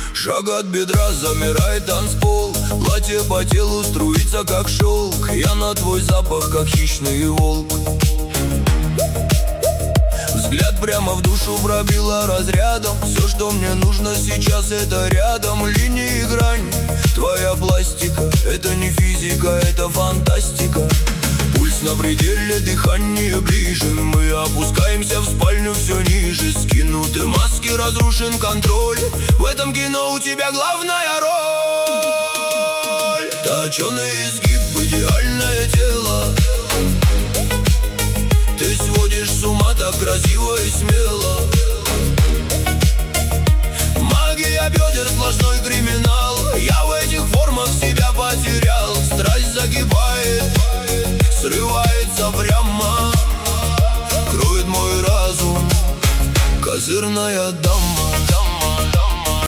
Шаг от бедра, замирает танцпол. Платье по телу струится, как шелк. Я на твой запах, как хищный волк. Взгляд прямо в душу пробило разрядом. Все, что мне нужно сейчас, это рядом. Линии и грань, твоя пластика. Это не физика, это фантастика. Пульс на пределе, дыхание ближе. Мы опускаемся в спальню все ниже. Скинуты маски, разрушен контроль. В этом кино у тебя главная роль. Точеный изгиб, идеальное тело. Ты сводишь с ума так красиво и смело. Магия бедер, сплошной криминал. Я в этих формах себя потерял. Страсть загибает, срывается прямо, кроет мой разум. Козырная дама.